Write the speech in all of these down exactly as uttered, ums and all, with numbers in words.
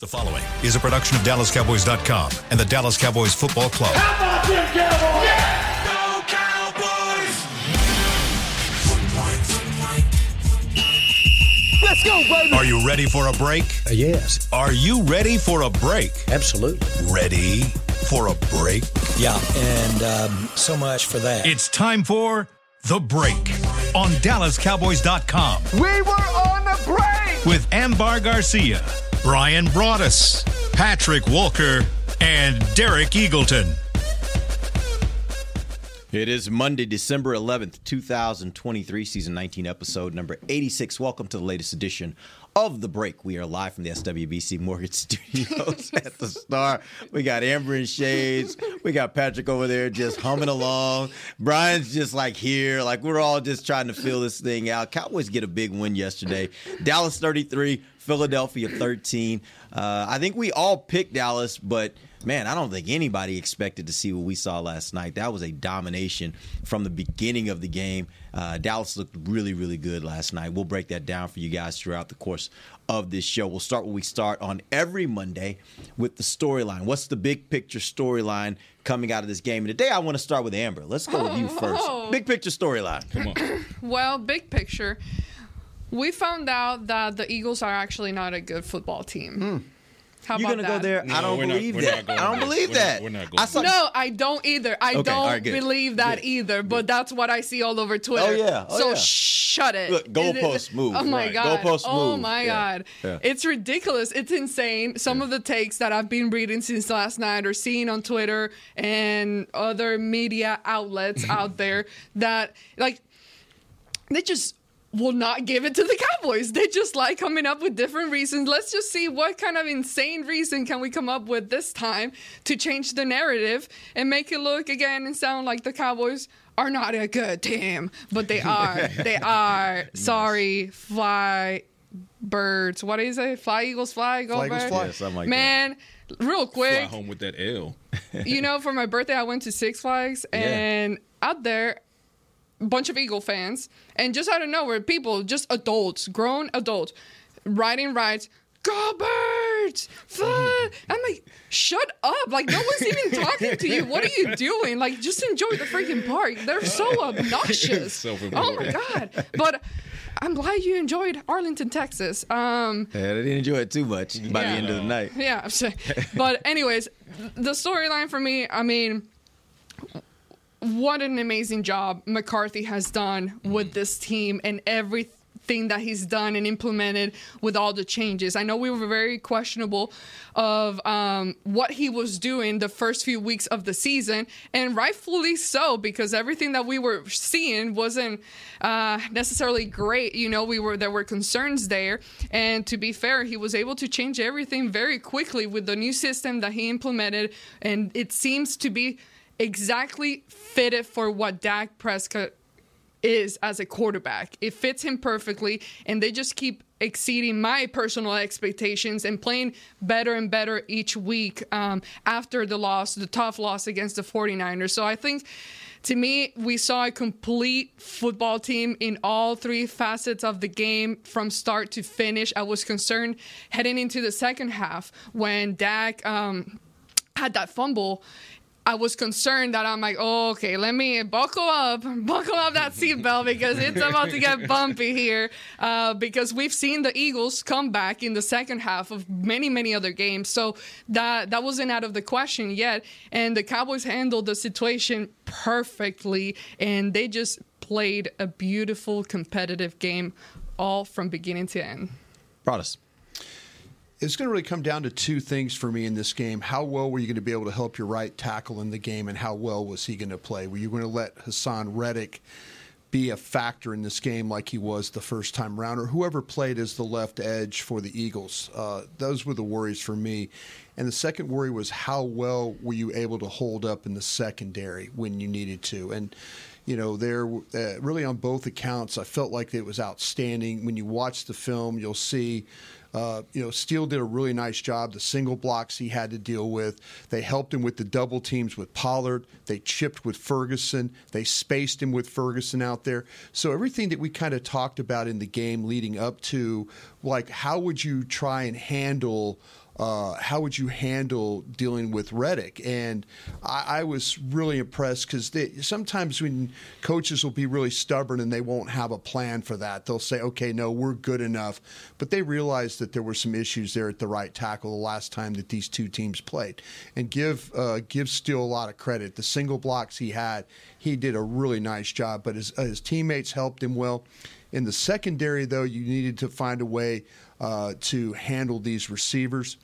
The following is a production of Dallas Cowboys dot com and the Dallas Cowboys Football Club. How about them Cowboys? Yeah! Go Cowboys! Let's go, baby! Are you ready for a break? Uh, yes. Are you ready for a break? Absolutely. Ready for a break? Yeah, and um, so much for that. It's time for The Break on Dallas Cowboys dot com. We were on the break! With Ambar Garcia, Brian Broaddus, Patrick Walker, and Derek Eagleton. It is Monday, December eleventh, twenty twenty-three, season nineteen, episode number eighty-six. Welcome to the latest edition of The Break. We are live from the S W B C Mortgage Studios at the Star. We got Amber in shades. We got Patrick over there just humming along. Brian's just like here. Like we're all just trying to feel this thing out. Cowboys get a big win yesterday. Dallas thirty-three, Philadelphia thirteen. Uh, I think we all picked Dallas, but man, I don't think anybody expected to see what we saw last night. That was a domination from the beginning of the game. Uh, Dallas looked really, really good last night. We'll break that down for you guys throughout the course of this show. We'll start where we start on every Monday with the storyline. What's the big picture storyline coming out of this game? And today I want to start with Amber. Let's go with you first. Oh. Big picture storyline. Come on. Well, big picture. We found out that the Eagles are actually not a good football team. Hmm. How You're about going to go that? there? No, I don't we're not- believe we're that. not going I don't there. believe We're that. not- we're not going I saw, No, I don't either. I Okay, don't all right, good. believe that Good. either, but that's what I see all over Twitter. Oh, yeah. Oh, so yeah. shut it. Look, goalpost It- move. Oh, my Right. God. Goalpost oh, move. my Yeah. God. Yeah. It's ridiculous. It's insane. Some Yeah. of the takes that I've been reading since last night or seeing on Twitter and other media outlets out there that, like, they just will not give it to the Cowboys. They just like coming up with different reasons. Let's just see what kind of insane reason can we come up with this time to change the narrative and make it look again and sound like the Cowboys are not a good team. But they are. They are. Sorry, fly birds. What is it? Fly Eagles fly, go Fly Eagles bird. fly. Yeah, something like Man, real Fly quick. home with that L. You know, for my birthday, I went to Six Flags, Yeah. and out there, a bunch of Eagle fans, and just out of nowhere, people, just adults, grown adults, writing rights, go birds, fly. I'm like, shut up. Like, no one's even talking to you. What are you doing? Like, just enjoy the freaking park. They're so obnoxious. Self-important. Oh, my God. But I'm glad you enjoyed Arlington, Texas. Um, Yeah, they didn't enjoy it too much by the Yeah. end of the night. Yeah, I'm saying. But anyways, the storyline for me, I mean, what an amazing job McCarthy has done with this team and everything that he's done and implemented with all the changes. I know we were very questionable of um, what he was doing the first few weeks of the season, and rightfully so, because everything that we were seeing wasn't uh, necessarily great. You know, we were there were concerns there, and to be fair, he was able to change everything very quickly with the new system that he implemented, and it seems to be exactly fitted for what Dak Prescott is as a quarterback. It fits him perfectly, and they just keep exceeding my personal expectations and playing better and better each week um, after the loss, the tough loss against the 49ers. So I think, to me, we saw a complete football team in all three facets of the game from start to finish. I was concerned heading into the second half when Dak um, had that fumble. I was concerned that I'm like, oh, okay, let me buckle up, buckle up that seatbelt because it's about to get bumpy here. Uh, because we've seen the Eagles come back in the second half of many, many other games. So that that wasn't out of the question yet. And the Cowboys handled the situation perfectly. And they just played a beautiful, competitive game all from beginning to end. Broaddus. It's going to really come down to two things for me in this game. How well were you going to be able to help your right tackle in the game, and how well was he going to play? Were you going to let Hassan Reddick be a factor in this game like he was the first time around, or whoever played as the left edge for the Eagles? Uh, those were the worries for me. And the second worry was how well were you able to hold up in the secondary when you needed to? And you know, there uh, really on both accounts, I felt like it was outstanding. When you watch the film, you'll see Uh, you know, Steele did a really nice job. The single blocks he had to deal with. They helped him with the double teams with Pollard. They chipped with Ferguson. They spaced him with Ferguson out there. So everything that we kind of talked about in the game leading up to, like, how would you try and handle uh, how would you handle dealing with Reddick? And I, I was really impressed because sometimes when coaches will be really stubborn and they won't have a plan for that, they'll say, okay, no, we're good enough. But they realized that there were some issues there at the right tackle the last time that these two teams played. And give uh, give Steele a lot of credit. The single blocks he had, he did a really nice job, but his, uh, his teammates helped him well. In the secondary, though, you needed to find a way uh, to handle these receivers.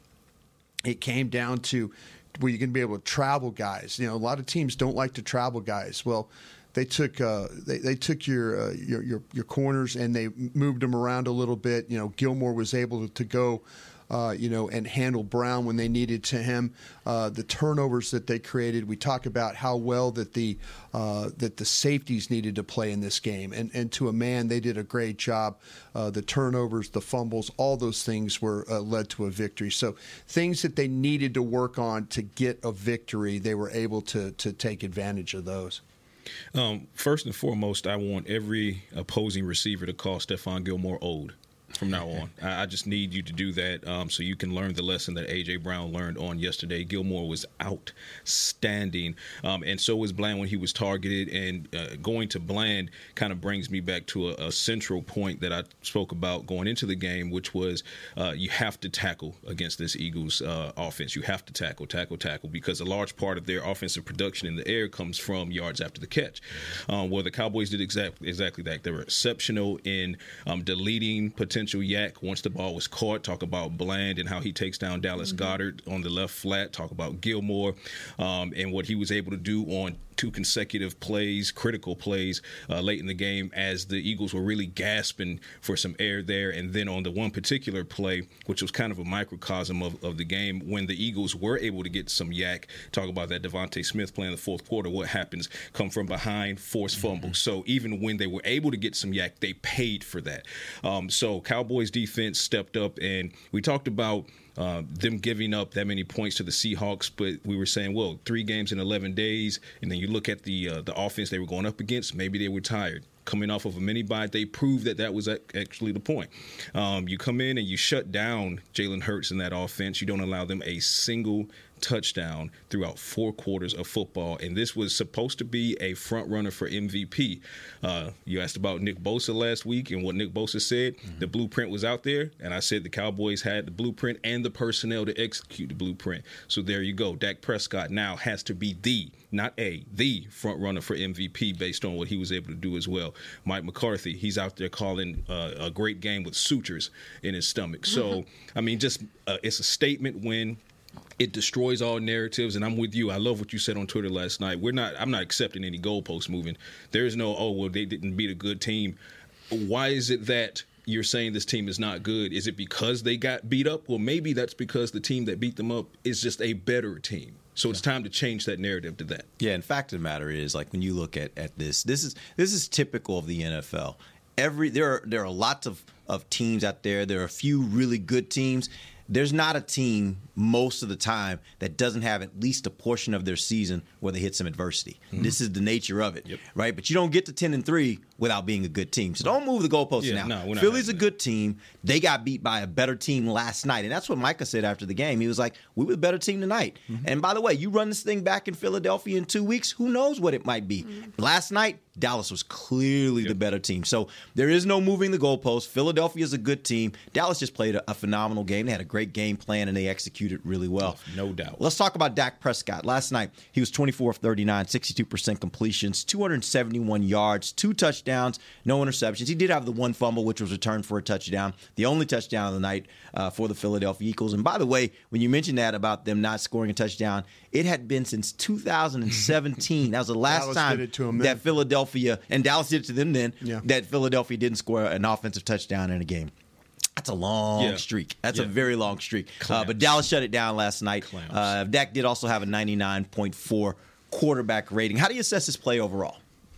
It came down to where you're going to be able to travel guys. You know, a lot of teams don't like to travel guys. Well, they took uh, they, they took your, uh, your your your corners and they moved them around a little bit. You know, Gilmore was able to, to go. Uh, you know, and handle Brown when they needed to him. Uh, the turnovers that they created, we talk about how well that the uh, that the safeties needed to play in this game, and and to a man, they did a great job. Uh, the turnovers, the fumbles, all those things were uh, led to a victory. So things that they needed to work on to get a victory, they were able to to take advantage of those. Um, first and foremost, I want every opposing receiver to call Stephon Gilmore old. From now on, I just need you to do that um, so you can learn the lesson that A J. Brown learned on yesterday. Gilmore was outstanding, um, and so was Bland when he was targeted. And uh, going to Bland kind of brings me back to a, a central point that I spoke about going into the game, which was uh, you have to tackle against this Eagles uh, offense. You have to tackle, tackle, tackle, because a large part of their offensive production in the air comes from yards after the catch. Um, well, the Cowboys did exactly exactly that. They were exceptional in um, deleting potential yak once the ball was caught. Talk about Bland and how he takes down Dallas mm-hmm. Goedert on the left flat. Talk about Gilmore um, and what he was able to do on two consecutive plays, critical plays uh, late in the game as the Eagles were really gasping for some air there. And then on the one particular play, which was kind of a microcosm of, of the game, when the Eagles were able to get some yak, talk about that Devontae Smith play in the fourth quarter, what happens? Come from behind, force fumble. Mm-hmm. So even when they were able to get some yak, they paid for that. Um, so Cowboys defense stepped up, and we talked about Uh, them giving up that many points to the Seahawks, but we were saying, well, three games in eleven days, and then you look at the uh, the offense they were going up against, maybe they were tired. Coming off of a mini bye, they proved that that was actually the point. Um, you come in and you shut down Jalen Hurts in that offense. You don't allow them a single touchdown throughout four quarters of football, and this was supposed to be a front runner for M V P. Uh, you asked about Nick Bosa last week and what Nick Bosa said. Mm-hmm. The blueprint was out there, and I said the Cowboys had the blueprint and the personnel to execute the blueprint. So there you go. Dak Prescott now has to be the, not a, the front runner for M V P based on what he was able to do as well. Mike McCarthy, he's out there calling uh, a great game with sutures in his stomach. So, mm-hmm. I mean, just uh, it's a statement win. It destroys all narratives, and I'm with you. I love what you said on Twitter last night. We're not. I'm not accepting any goalposts moving. There is no, oh, well, they didn't beat a good team. Why is it that you're saying this team is not good? Is it because they got beat up? Well, maybe that's because the team that beat them up is just a better team. So it's time to change that narrative to that. Yeah, and fact of the matter is, like, when you look at, at this, this is this is typical of the N F L. Every there are there are lots of, of teams out there. There are a few really good teams. There's not a team most of the time that doesn't have at least a portion of their season where they hit some adversity. Mm-hmm. This is the nature of it, yep. right? But you don't get to ten and three without being a good team. So don't move the goalposts yeah, now. No, Philly's a good team. They got beat by a better team last night. And that's what Micah said after the game. He was like, we were the better team tonight. Mm-hmm. And by the way, you run this thing back in Philadelphia in two weeks, who knows what it might be. Mm-hmm. Last night, Dallas was clearly yep. the better team. So there is no moving the goalposts. Philadelphia is a good team. Dallas just played a, a phenomenal game. They had a great game plan, and they executed really well. No doubt. Let's talk about Dak Prescott. Last night, he was twenty-four of thirty-nine, sixty-two percent completions, two hundred seventy-one yards, two touchdowns, no interceptions. He did have the one fumble, which was returned for a touchdown, the only touchdown of the night uh, for the Philadelphia Eagles. And by the way, when you mentioned that about them not scoring a touchdown, it had been since two thousand seventeen. That was the last time that Philadelphia, and Dallas did it to them then, yeah. that Philadelphia didn't score an offensive touchdown in a game. That's a long yeah. streak. That's yeah. a very long streak. Uh, but Dallas shut it down last night. Uh, Dak did also have a ninety-nine point four quarterback rating. How do you assess his play overall?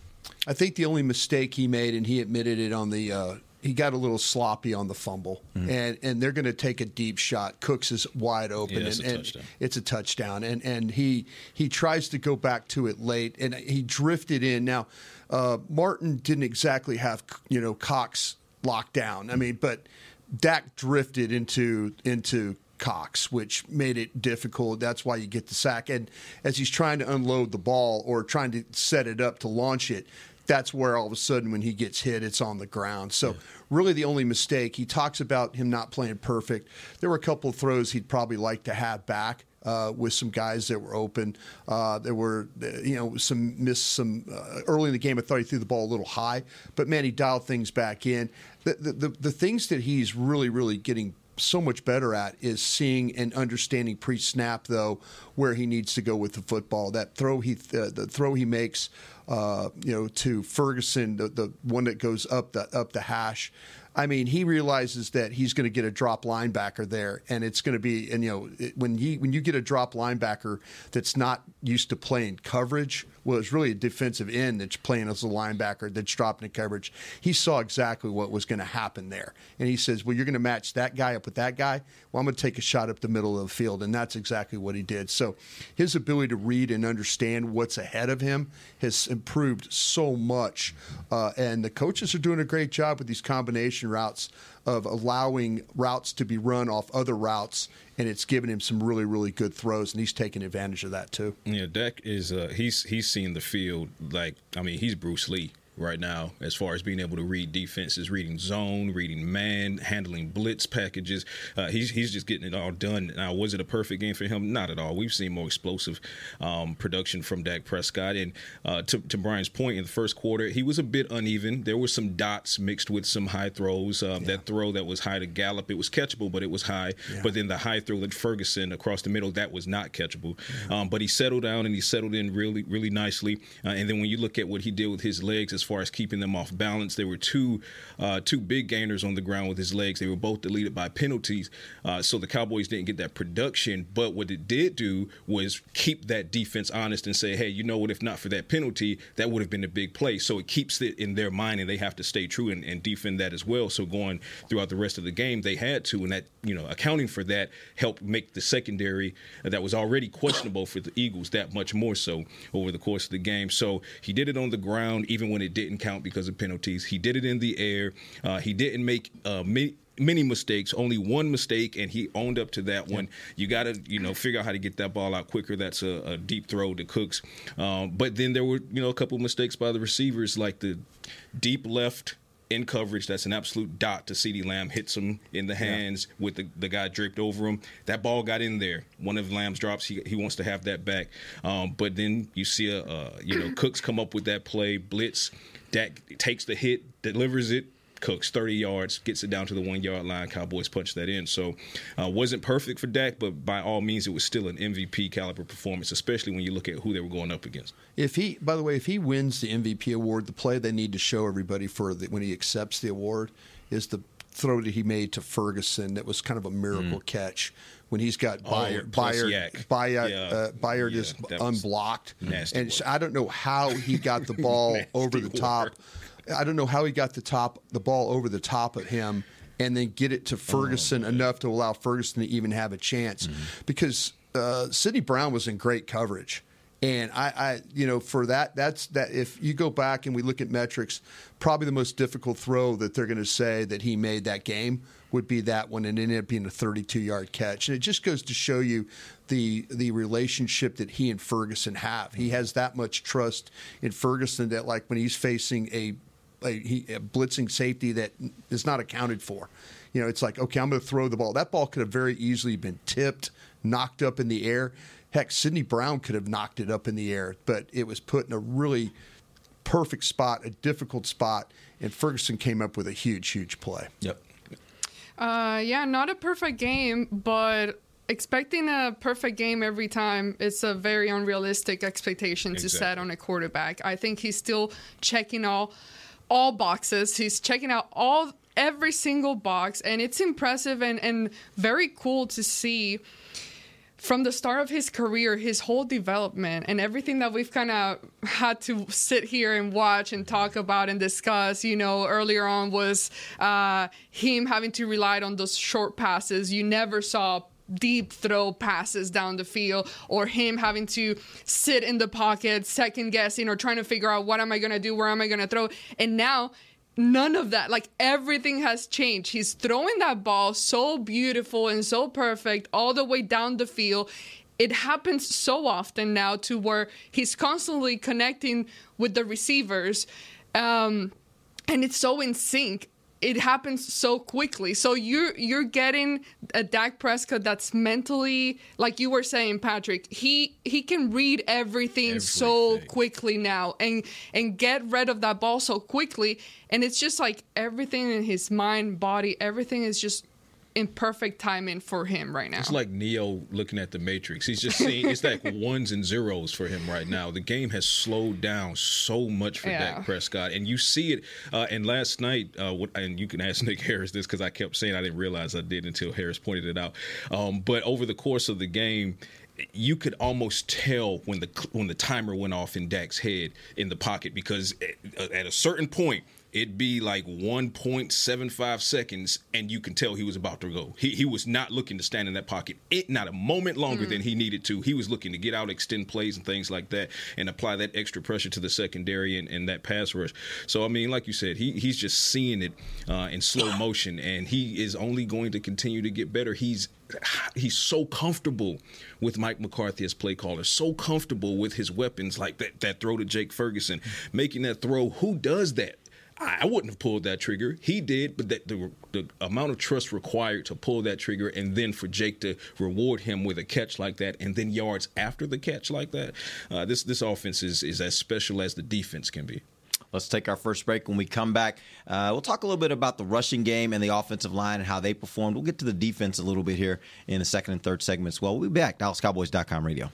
I think the only mistake he made, and he admitted it on the uh, – he got a little sloppy on the fumble, mm-hmm. and and they're going to take a deep shot. Cooks is wide open, yeah, it's and, a and touchdown. it's a touchdown. And and he he tries to go back to it late, and he drifted in. Now, uh, Martin didn't exactly have you know Cox locked down. I mean, but Dak drifted into into Cox, which made it difficult. That's why you get the sack. And as he's trying to unload the ball or trying to set it up to launch it, that's where all of a sudden when he gets hit, it's on the ground. So yeah. really the only mistake, he talks about him not playing perfect. There were a couple of throws he'd probably like to have back uh, with some guys that were open. Uh, there were, you know, some missed some uh, early in the game. I thought he threw the ball a little high, but man, he dialed things back in. The, the, the, the things that he's really, really getting so much better at is seeing and understanding pre-snap, though, where he needs to go with the football. That throw he, uh, the throw he makes, uh, you know, to Ferguson, the, the one that goes up the up the hash. I mean, he realizes that he's going to get a drop linebacker there, and it's going to be, and you know, it, when he when you get a drop linebacker that's not used to playing coverage, well, it's really a defensive end that's playing as a linebacker that's dropping in coverage. He saw exactly what was going to happen there, and he says, "Well, you're going to match that guy up with that guy. Well, I'm going to take a shot up the middle of the field," and that's exactly what he did. So, his ability to read and understand what's ahead of him has improved so much, uh, and the coaches are doing a great job with these combination routes of allowing routes to be run off other routes, and it's given him some really, really good throws, and he's taking advantage of that too. Yeah, Dak is uh, he's he's seeing the field like, I mean, he's Bruce Lee right now as far as being able to read defenses, reading zone, reading man, handling blitz packages. Uh, he's he's just getting it all done. Now, was it a perfect game for him? Not at all. We've seen more explosive um, production from Dak Prescott. And uh, to, to Brian's point, in the first quarter, he was a bit uneven. There were some dots mixed with some high throws. Um, yeah. That throw that was high to Gallup, it was catchable, but it was high. Yeah. But then the high throw to Ferguson across the middle, that was not catchable. Yeah. Um, but he settled down and he settled in really, really nicely. Uh, and then when you look at what he did with his legs as far as keeping them off balance, there were two uh, two big gainers on the ground with his legs. They were both deleted by penalties, uh, so the Cowboys didn't get that production. But what it did do was keep that defense honest and say, hey, you know what, if not for that penalty, that would have been a big play. So it keeps it in their mind, and they have to stay true and, and defend that as well. So going throughout the rest of the game, they had to, and that, you know, accounting for that helped make the secondary that was already questionable for the Eagles that much more so over the course of the game. So he did it on the ground, even when it didn't count because of penalties. He did it in the air. Uh, he didn't make uh, many, many mistakes, only one mistake, and he owned up to that one. You got to, you know, figure out how to get that ball out quicker. That's a, a deep throw to Cooks. Um, but then there were, you know, a couple of mistakes by the receivers, like the deep left in coverage. That's an absolute dot to CeeDee Lamb. Hits him in the hands yeah. with the, the guy draped over him. That ball got in there. One of Lamb's drops, he he wants to have that back. Um, but then you see, a, uh, you know, Cooks come up with that play, blitz. Dak takes the hit, delivers it. Cooks thirty yards, gets it down to the one-yard line. Cowboys punch that in. So uh, wasn't perfect for Dak, but by all means, it was still an M V P caliber performance, especially when you look at who they were going up against. If he, by the way, if he wins the M V P award, the play they need to show everybody for the, when he accepts the award is the throw that he made to Ferguson. That was kind of a miracle mm. catch when he's got Bayard, oh, Bayard, Bayard, yeah. uh, Bayard yeah, is unblocked, and so I don't know how he got the ball over the top. Work. I don't know how he got the top, the ball over the top of him, and then get it to Ferguson oh, enough to allow Ferguson to even have a chance. Mm-hmm. Because uh, Sidney Brown was in great coverage, and I, I, you know, for that, that's that. If you go back and we look at metrics, probably the most difficult throw that they're going to say that he made that game would be that one, and it ended up being a thirty-two-yard catch. And it just goes to show you the the relationship that he and Ferguson have. He has that much trust in Ferguson that, like, when he's facing a A, he, a blitzing safety that is not accounted for. You know, it's like, okay, I'm going to throw the ball. That ball could have very easily been tipped, knocked up in the air. Heck, Sidney Brown could have knocked it up in the air, but it was put in a really perfect spot, a difficult spot, and Ferguson came up with a huge, huge play. Yep. Uh, yeah, not a perfect game, but expecting a perfect game every time is a very unrealistic expectation exactly. to set on a quarterback. I think he's still checking all all boxes. He's checking out all every single box, and it's impressive and, and very cool to see from the start of his career, his whole development and everything that we've kind of had to sit here and watch and talk about and discuss. You know, earlier on was uh, him having to rely on those short passes. You never saw deep throw passes down the field, or him having to sit in the pocket, second guessing or trying to figure out what am I going to do, where am I going to throw. And now none of that. Like, everything has changed. He's throwing that ball so beautiful and so perfect all the way down the field. It happens so often now to where he's constantly connecting with the receivers. Um, and it's so in sync. It happens so quickly. So you're you're getting a Dak Prescott that's mentally, like you were saying, Patrick, he he can read everything, everything so quickly now and and get rid of that ball so quickly. And it's just like everything in his mind, body, everything is just in perfect timing for him right now. It's like Neo looking at the Matrix. He's just seeing, it's like ones and zeros for him right now. The game has slowed down so much for yeah. Dak Prescott, and you see it. Uh, and last night, uh, what, and you can ask Nick Harris this because I kept saying I didn't realize I did until Harris pointed it out. Um, but over the course of the game, you could almost tell when the when the timer went off in Dak's head in the pocket, because at, at a certain point, it'd be like one point seven five seconds, and you can tell he was about to go. He he was not looking to stand in that pocket, it not a moment longer mm. than he needed to. He was looking to get out, extend plays and things like that, and apply that extra pressure to the secondary and, and that pass rush. So, I mean, like you said, he he's just seeing it uh, in slow motion, and he is only going to continue to get better. He's he's so comfortable with Mike McCarthy as play caller, so comfortable with his weapons, like that, that throw to Jake Ferguson, making that throw. Who does that? I wouldn't have pulled that trigger. He did, but that the, the amount of trust required to pull that trigger and then for Jake to reward him with a catch like that and then yards after the catch like that, uh, this this offense is, is as special as the defense can be. Let's take our first break. When we come back, uh, we'll talk a little bit about the rushing game and the offensive line and how they performed. We'll get to the defense a little bit here in the second and third segments. Well, we'll be back. Dallas Cowboys dot com radio.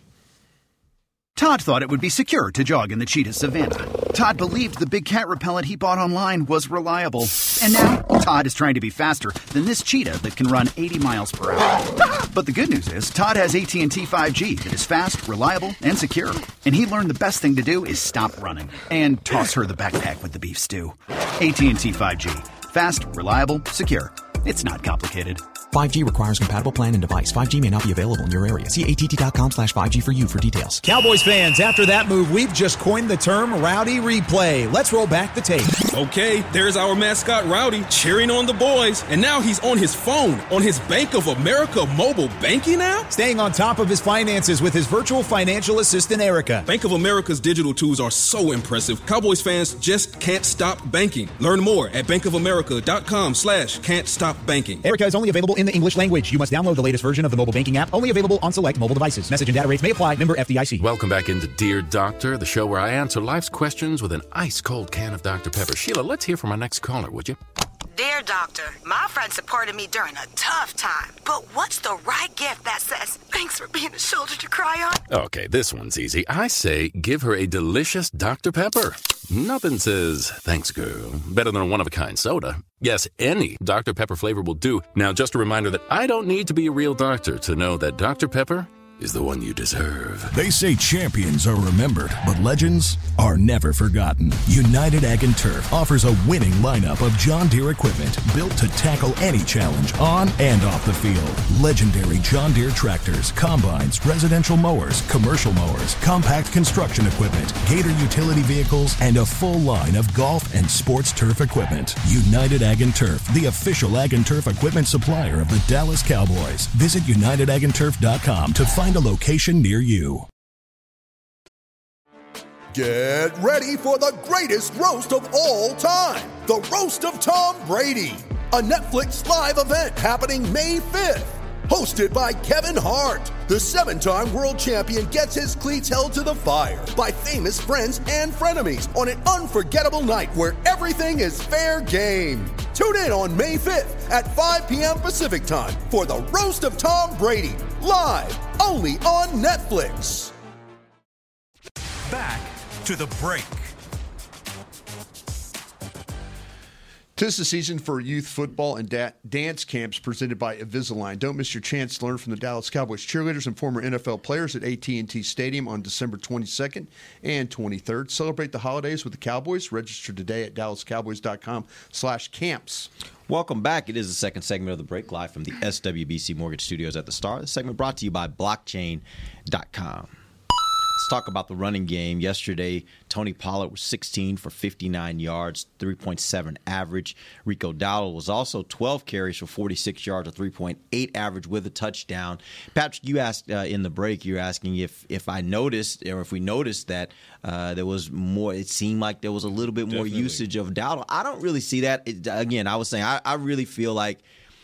Todd thought it would be secure to jog in the cheetah savanna. Todd believed the big cat repellent he bought online was reliable. And now, Todd is trying to be faster than this cheetah that can run eighty miles per hour. But the good news is, Todd has A T and T five G that is fast, reliable, and secure. And he learned the best thing to do is stop running and toss her the backpack with the beef stew. A T and T five G. Fast, reliable, secure. It's not complicated. five G requires compatible plan and device. five G may not be available in your area. See A T T dot com slash five G for you for details. Cowboys fans, after that move, we've just coined the term Rowdy Replay. Let's roll back the tape. Okay, there's our mascot Rowdy cheering on the boys. And now he's on his phone, on his Bank of America mobile banking app? Staying on top of his finances with his virtual financial assistant, Erica. Bank of America's digital tools are so impressive. Cowboys fans just can't stop banking. Learn more at bankofamerica.com slash can't stop banking. Erica is only available in the English language. You must download the latest version of the mobile banking app, only available on select mobile devices. Message and data rates may apply. Member F D I C. Welcome back into Dear Doctor, the show where I answer life's questions with an ice-cold can of Doctor Pepper. Sheila, let's hear from our next caller, would you? Dear Doctor, my friend supported me during a tough time, but what's the right gift that says, thanks for being a shoulder to cry on? Okay, this one's easy. I say give her a delicious Doctor Pepper. Nothing says, thanks, girl, better than a one-of-a-kind soda. Yes, any Doctor Pepper flavor will do. Now, just a reminder that I don't need to be a real doctor to know that Doctor Pepper is the one you deserve. They say champions are remembered, but legends are never forgotten. United Ag and Turf offers a winning lineup of John Deere equipment built to tackle any challenge on and off the field. Legendary John Deere tractors, combines, residential mowers, commercial mowers, compact construction equipment, Gator utility vehicles, and a full line of golf and sports turf equipment. United Ag and Turf, the official Ag and Turf equipment supplier of the Dallas Cowboys. Visit united ag and turf dot com to find a location near you. Get ready for the greatest roast of all time, the Roast of Tom Brady, a Netflix live event happening May fifth. Hosted by Kevin Hart, the seven-time world champion gets his cleats held to the fire by famous friends and frenemies on an unforgettable night where everything is fair game. Tune in on May fifth at five p.m. Pacific time for the Roast of Tom Brady, live only on Netflix. Back to the break. Tis the season for youth football and da- dance camps presented by Invisalign. Don't miss your chance to learn from the Dallas Cowboys cheerleaders and former N F L players at A T and T Stadium on December twenty-second and twenty-third. Celebrate the holidays with the Cowboys. Register today at dallas cowboys dot com slash camps. Welcome back. It is the second segment of the break, live from the S W B C Mortgage Studios at the Star. The segment brought to you by blockchain dot com. Let's talk about the running game. Yesterday, Tony Pollard was sixteen for fifty-nine yards, three point seven average. Rico Dowdle was also twelve carries for forty-six yards, a three point eight average with a touchdown. Patrick, you asked uh, in the break, you're asking if if I noticed or if we noticed that uh, there was more, it seemed like there was a little bit more Definitely. usage of Dowdle. I don't really see that. It, again, I was saying, I, I really feel like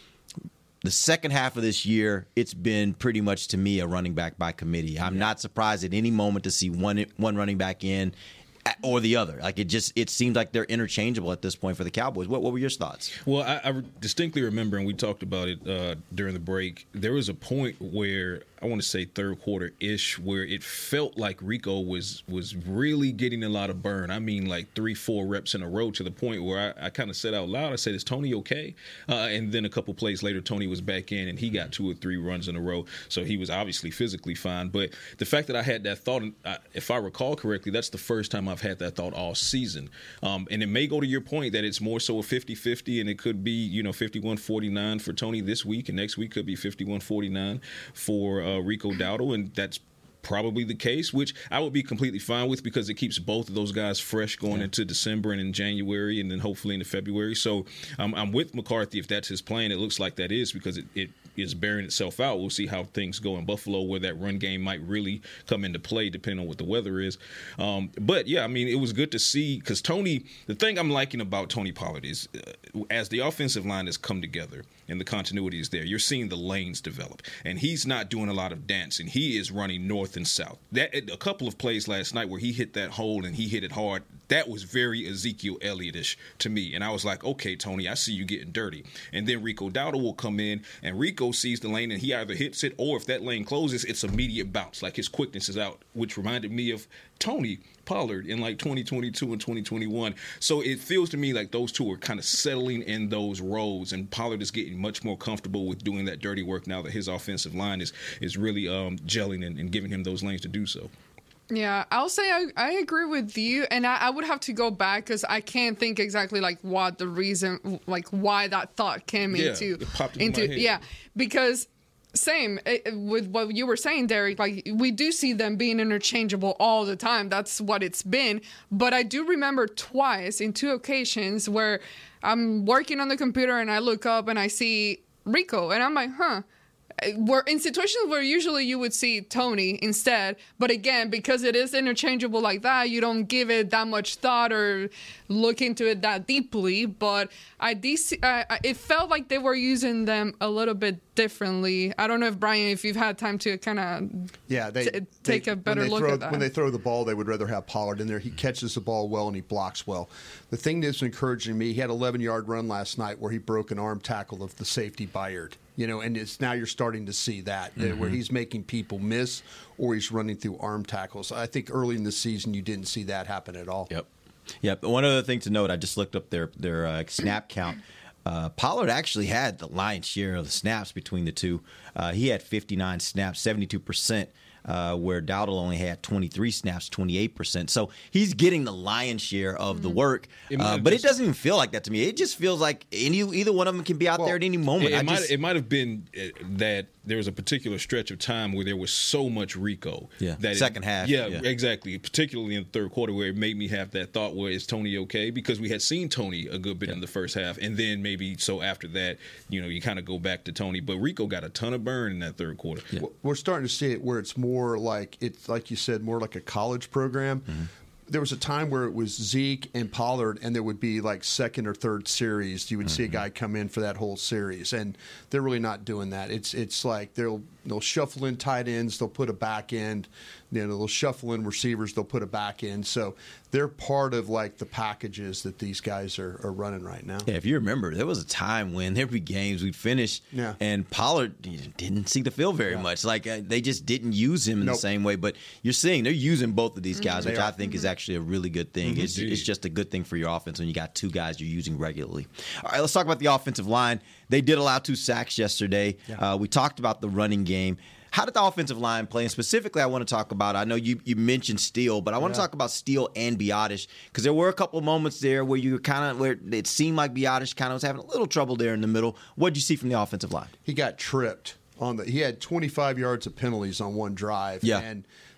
the second half of this year, it's been pretty much, to me, a running back by committee. I'm yeah. not surprised at any moment to see one one running back in or the other. Like it just it seems like they're interchangeable at this point for the Cowboys. What what were your thoughts? Well, I, I distinctly remember, and we talked about it uh, during the break, there was a point where I want to say third quarter-ish where it felt like Rico was was really getting a lot of burn. I mean, like three, four reps in a row to the point where I, I kind of said out loud, I said, is Tony okay? Uh, and then a couple plays later, Tony was back in, and he got two or three runs in a row. So he was obviously physically fine. But the fact that I had that thought, if I recall correctly, that's the first time I've had that thought all season. Um, and it may go to your point that it's more so a fifty-fifty, and it could be, you know, fifty-one forty-nine for Tony this week, and next week could be fifty-one forty-nine for uh, Rico Dowdle, and that's probably the case, which I would be completely fine with because it keeps both of those guys fresh going yeah. into December and in January and then hopefully into February. So um, I'm with McCarthy if that's his plan. It looks like that is because it, it is bearing itself out. We'll see how things go in Buffalo where that run game might really come into play depending on what the weather is. Um, but, yeah, I mean, it was good to see because Tony – the thing I'm liking about Tony Pollard is uh, as the offensive line has come together and the continuity is there, you're seeing the lanes develop. And he's not doing a lot of dancing. He is running north and south. That a couple of plays last night where he hit that hole and he hit it hard, that was very Ezekiel Elliott-ish to me. And I was like, okay, Tony, I see you getting dirty. And then Rico Dowdle will come in, and Rico sees the lane, and he either hits it, or if that lane closes, it's immediate bounce. Like his quickness is out, which reminded me of Tony Pollard in like twenty twenty-two and twenty twenty-one. So it feels to me like those two are kind of settling in those roles, and Pollard is getting much more comfortable with doing that dirty work now that his offensive line is is really um, gelling and, and giving him those lanes to do so. Yeah, I'll say I, I agree with you, and I, I would have to go back because I can't think exactly like what the reason, like why that thought came yeah, into, it popped into, into my head. yeah, because same it, with what you were saying, Derek. Like we do see them being interchangeable all the time. That's what it's been. But I do remember twice in two occasions where I'm working on the computer and I look up and I see Rico, and I'm like, huh. We're in situations where usually you would see Tony instead, but again, because it is interchangeable like that, you don't give it that much thought or look into it that deeply. But I de- uh, it felt like they were using them a little bit differently. I don't know if Brian, if you've had time to kind of yeah, they t- take they, a better when they look throw, at that. When they throw the ball, they would rather have Pollard in there. He catches the ball well and he blocks well. The thing that's encouraging me, he had an eleven-yard run last night where he broke an arm tackle of the safety Byard. You know, and it's now you're starting to see that mm-hmm. where he's making people miss or he's running through arm tackles. I think early in the season you didn't see that happen at all. Yep. Yep. One other thing to note, I just looked up their their uh, snap count. Uh, Pollard actually had the lion's share of the snaps between the two. Uh, he had fifty-nine snaps, seventy-two percent. Uh, where Dowdle only had twenty-three snaps, twenty-eight percent. So he's getting the lion's share of mm-hmm. the work. Uh, but just, it doesn't even feel like that to me. It just feels like any either one of them can be out well, there at any moment. It, it, I might, just, it might have been that there was a particular stretch of time where there was so much Rico. Yeah, that second it, half. Yeah, yeah, exactly. Particularly in the third quarter where it made me have that thought, where is Tony okay? Because we had seen Tony a good bit yeah. in the first half. And then maybe so after that, you know, you kind of go back to Tony. But Rico got a ton of burn in that third quarter. Yeah. We're starting to see it where it's more like it. Like you said, more like a college program. Mm-hmm. There was a time where it was Zeke and Pollard, and there would be like second or third series. You would mm-hmm. see a guy come in for that whole series, and they're really not doing that. It's it's like they'll they'll shuffle in tight ends, they'll put a back end, you know, they'll shuffle in receivers, they'll put a back end. So they're part of like the packages that these guys are, are running right now. Yeah, if you remember, there was a time when there'd be games we'd finish, yeah. and Pollard didn't see the field very yeah. much. Like uh, they just didn't use him in nope. the same way. But you're seeing they're using both of these guys, mm-hmm. which I think mm-hmm. is actually a really good thing. Mm-hmm. It's, it's just a good thing for your offense when you got two guys you're using regularly. All right, let's talk about the offensive line. They did allow two sacks yesterday. Yeah. Uh, we talked about the running game. How did the offensive line play? And specifically, I want to talk about, I know you, you mentioned Steele, but I want yeah. to talk about Steele and Biadasz, because there were a couple of moments there where you kind of, where it seemed like Biadasz kind of was having a little trouble there in the middle. What did you see from the offensive line? He got tripped on the, he had twenty-five yards of penalties on one drive. Yeah. And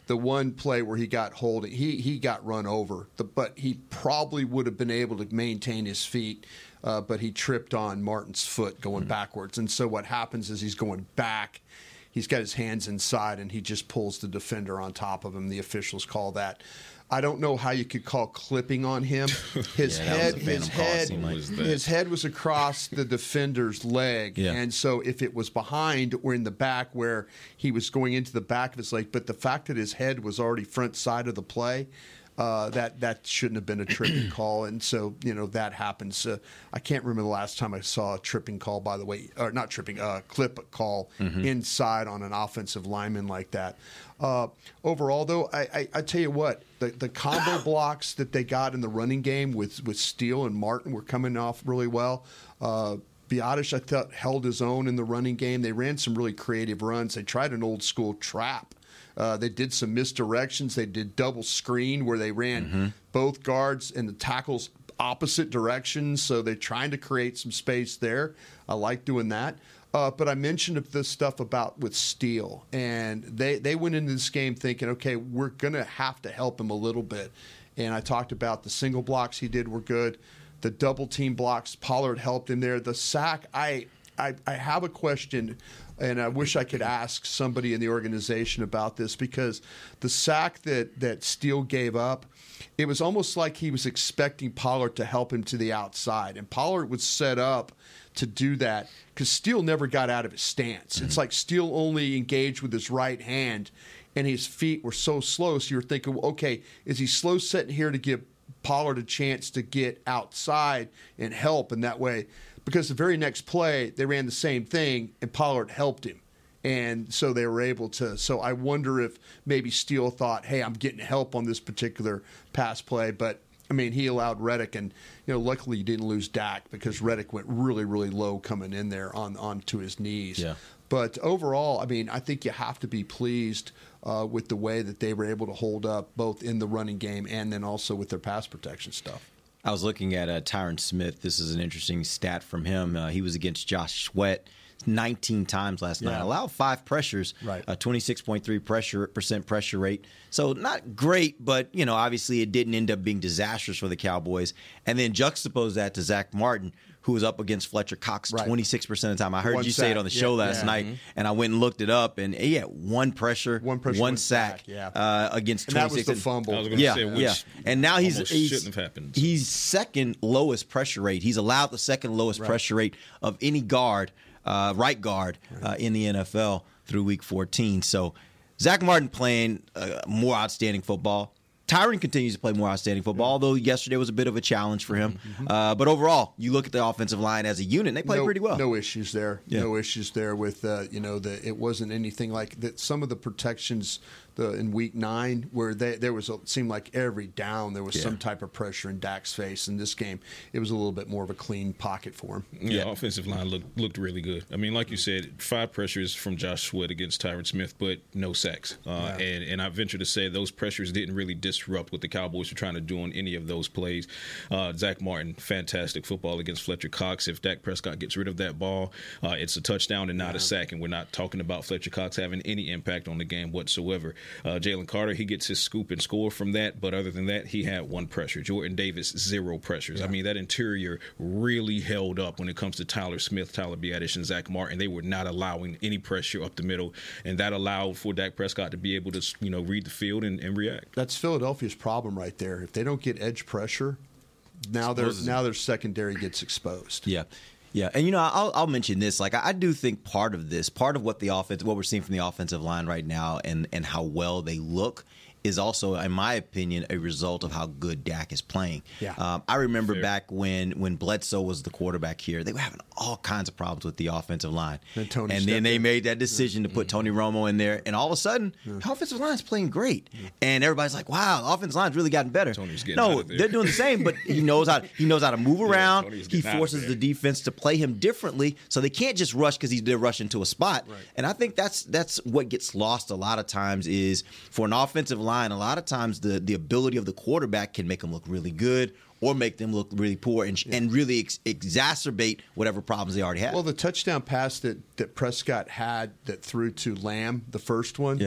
the one play where he got holding, he he got run over, the, but he probably would have been able to maintain his feet, uh, but he tripped on Martin's foot going mm-hmm. backwards. And so what happens is he's going back, he's got his hands inside, and he just pulls the defender on top of him. The officials call that. I don't know how you could call clipping on him. His yeah, head, his head, like his head was across the defender's leg, yeah. and so if it was behind or in the back where he was going into the back of his leg, but the fact that his head was already front side of the play, uh, that that shouldn't have been a tripping call, and so you know that happens. Uh, I can't remember the last time I saw a tripping call. By the way, or not tripping, uh, clip call mm-hmm. inside on an offensive lineman like that. Uh, overall, though, I, I, I tell you what, the, the combo blocks that they got in the running game with, with Steele and Martin were coming off really well. Uh, Biadasz, I thought, held his own in the running game. They ran some really creative runs. They tried an old school trap. Uh, they did some misdirections. They did double screen where they ran mm-hmm. both guards and the tackles opposite directions. So they're trying to create some space there. I like doing that. Uh, but I mentioned the stuff about with Steele, and they, they went into this game thinking, okay, we're going to have to help him a little bit. And I talked about the single blocks he did were good. The double team blocks, Pollard helped him there. The sack, I, I, I have a question, and I wish I could ask somebody in the organization about this, because the sack that, that Steele gave up, it was almost like he was expecting Pollard to help him to the outside. And Pollard was set up to do that because Steele never got out of his stance. Mm-hmm. It's like Steele only engaged with his right hand, and his feet were so slow. So you're thinking, well, okay, is he slow setting here to give Pollard a chance to get outside and help in that way? Because the very next play, they ran the same thing, and Pollard helped him. And so they were able to. So I wonder if maybe Steele thought, hey, I'm getting help on this particular pass play. But, I mean, he allowed Reddick, and, you know, luckily he didn't lose Dak because Reddick went really, really low coming in there on onto his knees. Yeah. But overall, I mean, I think you have to be pleased uh, with the way that they were able to hold up both in the running game and then also with their pass protection stuff. I was looking at uh, Tyron Smith. This is an interesting stat from him. Uh, he was against Josh Sweat nineteen times last yeah. night. Allowed five pressures, right. a twenty-six point three pressure percent pressure rate. So not great, but you know, obviously it didn't end up being disastrous for the Cowboys. And then juxtapose that to Zach Martin, who was up against Fletcher Cox right. twenty-six percent of the time. I heard one you sack. say it on the show yeah, last yeah. night, mm-hmm. and I went and looked it up, and he had one pressure, one, pressure, one, one sack, sack yeah. uh, against and twenty-six. That was the fumble. I was going to yeah, say, which yeah. And now he's, he's shouldn't have happened. He's second lowest pressure rate. He's allowed the second lowest right. pressure rate of any guard, uh, right guard, uh, in the N F L through week fourteen. So Zach Martin playing uh, more outstanding football. Tyron continues to play more outstanding football, although yesterday was a bit of a challenge for him. Mm-hmm. Uh, but overall, you look at the offensive line as a unit, and they play no, pretty well. No issues there. Yeah. No issues there with, uh, you know, the, it wasn't anything like that. Some of the protections the, in week nine where they, there was, a, it seemed like every down there was yeah. some type of pressure in Dak's face. In this game, it was a little bit more of a clean pocket for him. Yeah, yeah. Offensive line looked looked really good. I mean, like you said, five pressures from Josh Sweat against Tyron Smith, but no sacks. Uh, yeah. and, and I venture to say those pressures didn't really disrupt what the Cowboys were trying to do on any of those plays. Uh, Zach Martin, fantastic football against Fletcher Cox. If Dak Prescott gets rid of that ball, uh, it's a touchdown and not yeah. a sack, and we're not talking about Fletcher Cox having any impact on the game whatsoever. Uh, Jalen Carter, he gets his scoop and score from that, but other than that, he had one pressure. Jordan Davis, zero pressures. Yeah. I mean, that interior really held up when it comes to Tyler Smith, Tyler Biadasz, and Zach Martin. They were not allowing any pressure up the middle, and that allowed for Dak Prescott to be able to, you know, read the field and, and react. That's Philadelphia's problem right there. If they don't get edge pressure, now their now their secondary gets exposed. Yeah. Yeah, and you know, I'll, I'll mention this. Like, I do think part of this, part of what the offense, what we're seeing from the offensive line right now, and and how well they look, is also, in my opinion, a result of how good Dak is playing. Yeah. Um, I remember Fair. back when when Bledsoe was the quarterback here, they were having all kinds of problems with the offensive line. And, Tony and then they in. made that decision to put Tony Romo in there, and all of a sudden, Yeah. the offensive line's playing great, yeah. and everybody's like, "Wow, the offensive line's really gotten better." Tony's getting no, out of there. they're doing the same, but he knows how he knows how to move around. Tony's He getting out of forces there. the defense to play him differently, so they can't just rush because he's they're rushing to a spot. Right. And I think that's that's what gets lost a lot of times is for an offensive line. A lot of times the the ability of the quarterback can make them look really good or make them look really poor and, Yeah. and really ex- exacerbate whatever problems they already have. Well, the touchdown pass that, that Prescott had that threw to Lamb, the first one, Yeah.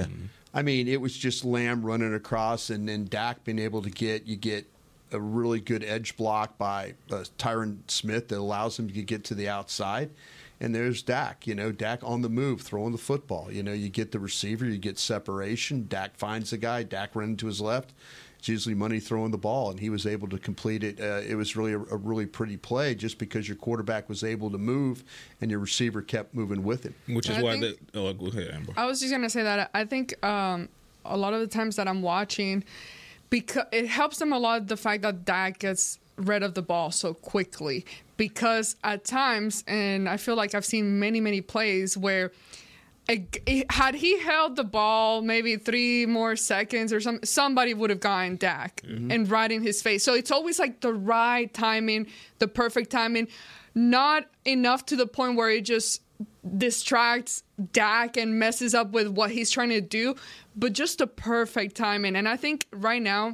I mean, it was just Lamb running across, and then Dak being able to get you get a really good edge block by uh, Tyron Smith that allows him to get to the outside. And there's Dak, you know, Dak on the move, throwing the football. You know, you get the receiver, you get separation. Dak finds the guy. Dak running to his left. It's usually Money throwing the ball, and he was able to complete it. Uh, it was really a, a really pretty play just because your quarterback was able to move and your receiver kept moving with him. Which is And I why think- that. Oh, go ahead, Amber. I was just gonna say that I think um, a lot of the times that I'm watching, because it helps them a lot the fact that Dak gets rid of the ball so quickly. Because at times, and I feel like I've seen many many plays where, it, it, had he held the ball maybe three more seconds or some, somebody would have gotten Dak Mhm. and right in his face. So it's always like the right timing, the perfect timing, not enough to the point where it just distracts Dak and messes up with what he's trying to do, but just the perfect timing. And I think right now,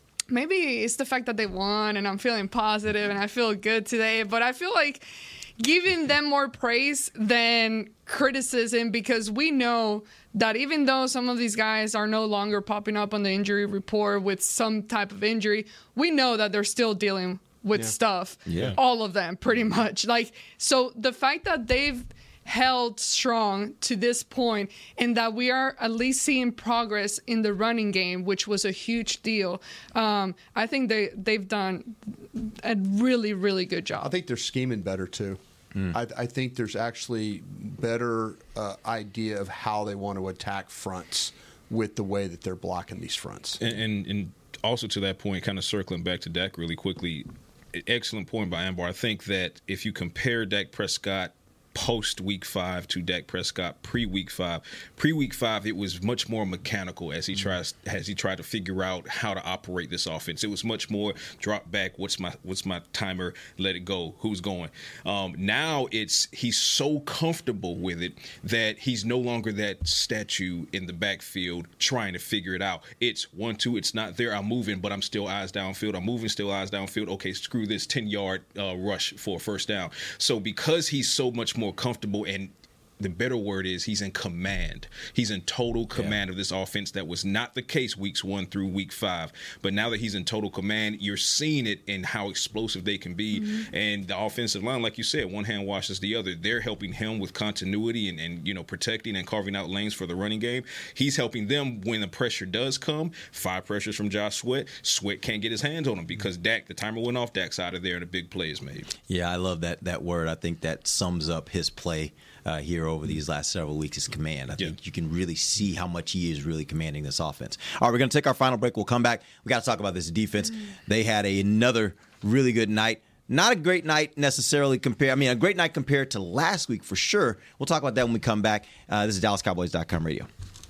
maybe it's the fact that they won and I'm feeling positive and I feel good today, but I feel like giving them more praise than criticism, because we know that even though some of these guys are no longer popping up on the injury report with some type of injury, we know that they're still dealing with Yeah. stuff. Yeah. All of them, pretty much. Like, so the fact that they've held strong to this point and that we are at least seeing progress in the running game, which was a huge deal. Um, I think they, they've done a really, really good job. I think they're scheming better, too. I, I think there's actually better uh, idea of how they want to attack fronts with the way that they're blocking these fronts. And, and, and also to that point, kind of circling back to Dak really quickly, excellent point by Ambar. I think that if you compare Dak Prescott post week five to Dak Prescott pre week five, pre week five it was much more mechanical as he tries as he tried to figure out how to operate this offense. It was much more drop back. What's my what's my timer? Let it go. Who's going? Um, now it's he's so comfortable with it that he's no longer that statue in the backfield trying to figure it out. It's one two. It's not there. I'm moving, but I'm still eyes downfield. I'm moving, still eyes downfield. Okay, screw this ten yard uh, rush for a first down. So because he's so much more comfortable, and the better word is he's in command. He's in total command yeah. of this offense. That was not the case weeks one through week five. But now that he's in total command, you're seeing it in how explosive they can be. Mm-hmm. And the offensive line, like you said, one hand washes the other. They're helping him with continuity and, and you know protecting and carving out lanes for the running game. He's helping them when the pressure does come. Five pressures from Josh Sweat. Sweat can't get his hands on him because Dak, the timer went off. Dak's out of there and a big play is made. Yeah, I love that that word. I think that sums up his play uh, here over these last several weeks is command. I think yeah. you can really see how much he is really commanding this offense. All right, we're going to take our final break. We'll come back. We got to talk about this defense. They had a, another really good night. Not a great night necessarily compared. I mean, a great night compared to last week for sure. We'll talk about that when we come back. Uh, this is Dallas Cowboys dot com radio.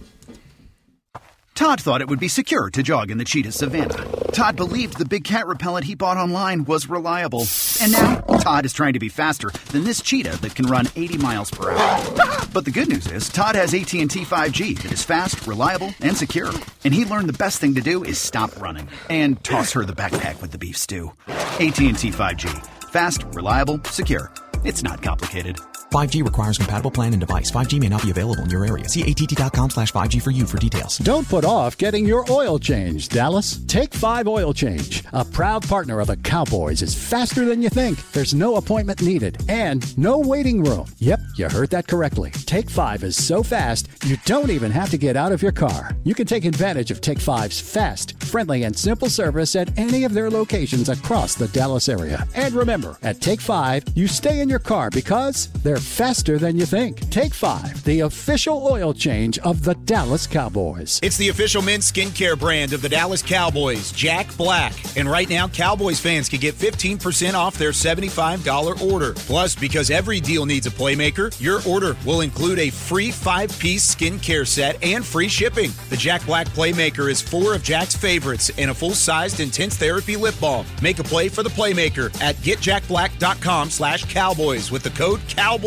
Todd thought it would be secure to jog in the cheetah savanna. Todd believed the big cat repellent he bought online was reliable. And now, Todd is trying to be faster than this cheetah that can run eighty miles per hour. But the good news is, Todd has A T and T five G that is fast, reliable, and secure. And he learned the best thing to do is stop running and toss her the backpack with the beef stew. A T and T five G. Fast, reliable, secure. It's not complicated. five G requires compatible plan and device. five G may not be available in your area. See A T T dot com slash five G for you for details. Don't put off getting your oil change, Dallas. Take five Oil Change, a proud partner of the Cowboys, is faster than you think. There's no appointment needed and no waiting room. Yep, you heard that correctly. Take five is so fast, you don't even have to get out of your car. You can take advantage of Take five's fast, friendly, and simple service at any of their locations across the Dallas area. And remember, at Take five, you stay in your car because they're faster than you think. Take five, the official oil change of the Dallas Cowboys. It's the official men's skincare brand of the Dallas Cowboys, Jack Black. And right now, Cowboys fans can get fifteen percent off their seventy-five dollars order. Plus, because every deal needs a playmaker, your order will include a free five-piece skincare set and free shipping. The Jack Black Playmaker is four of Jack's favorites and a full-sized intense therapy lip balm. Make a play for the Playmaker at get jack black dot com slash cowboys with the code Cowboys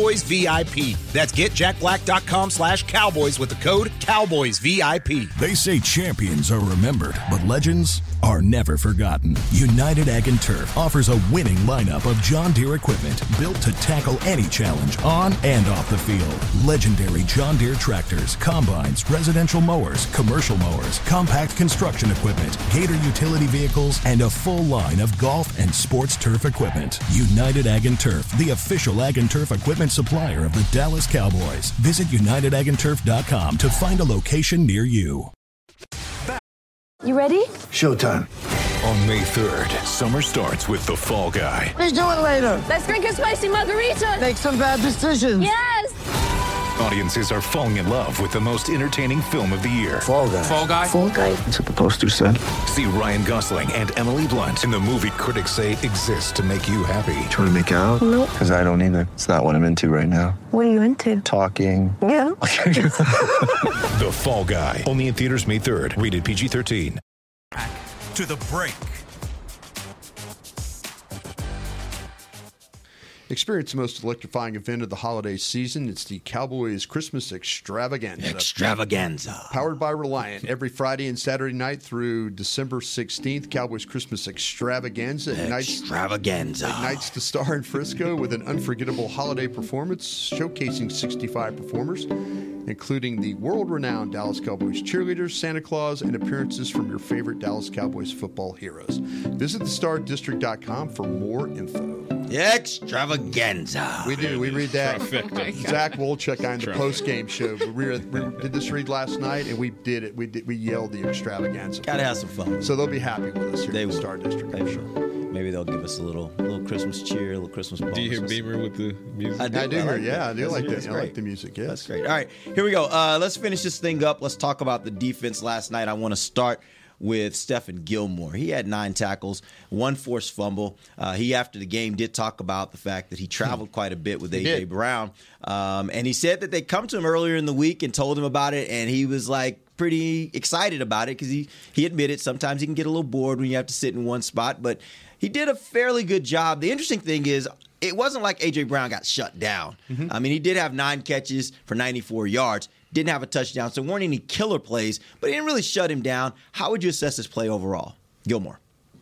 Cowboys V I P. That's getjackblack.com slash cowboys with the code Cowboys V I P. They say champions are remembered, but legends are never forgotten. United Ag and Turf offers a winning lineup of John Deere equipment built to tackle any challenge on and off the field. Legendary John Deere tractors, combines, residential mowers, commercial mowers, compact construction equipment, Gator utility vehicles, and a full line of golf and sports turf equipment. United Ag and Turf, the official Ag and Turf equipment supplier of the Dallas Cowboys. Visit united ag and turf dot com to find a location near you. You ready? Showtime. On May third, summer starts with The Fall Guy. Let's do it later. Let's drink a spicy margarita. Make some bad decisions. Yes. Audiences are falling in love with the most entertaining film of the year. Fall Guy. Fall Guy. Fall Guy. That's what the poster said. See Ryan Gosling and Emily Blunt in the movie critics say exists to make you happy. Trying to make it out? Nope. Because I don't either. It's not what I'm into right now. What are you into? Talking. Yeah. The Fall Guy. Only in theaters May third. Rated P G thirteen. To the break. Experience the most electrifying event of the holiday season. It's the Cowboys Christmas Extravaganza. Extravaganza. Powered by Reliant. Every Friday and Saturday night through December sixteenth, Cowboys Christmas Extravaganza. Ignites, Extravaganza. Ignites the star in Frisco with an unforgettable holiday performance showcasing sixty-five performers, including the world-renowned Dallas Cowboys cheerleaders, Santa Claus, and appearances from your favorite Dallas Cowboys football heroes. Visit the star district dot com for more info. Extravaganza. We do. We read that. Oh Zach Wolchuk on the post-game show. We, read, we did this read last night, and we did it. We did, we yelled the Extravaganza. Gotta have some fun. So they'll be happy with us here They in the will. Star District. They will. Maybe they'll give us a little, little Christmas cheer, a little Christmas bonus. Do you hear Beamer with the music? I do, I do I hear. like Yeah, that. I do That's- like that's that. I like great. the music. Yes. That's great. All right, here we go. Uh, let's finish this thing up. Let's talk about the defense last night. I want to start with Stephon Gilmore. He had nine tackles, one forced fumble. Uh, he, after the game, did talk about the fact that he traveled quite a bit with A J Brown. Um, and he said that they come to him earlier in the week and told him about it, and he was like pretty excited about it because he, he admitted sometimes he can get a little bored when you have to sit in one spot, but he did a fairly good job. The interesting thing is, it wasn't like A J Brown got shut down. Mm-hmm. I mean, he did have nine catches for ninety-four yards. Didn't have a touchdown, so weren't any killer plays, but he didn't really shut him down. How would you assess his play overall? Gilmore.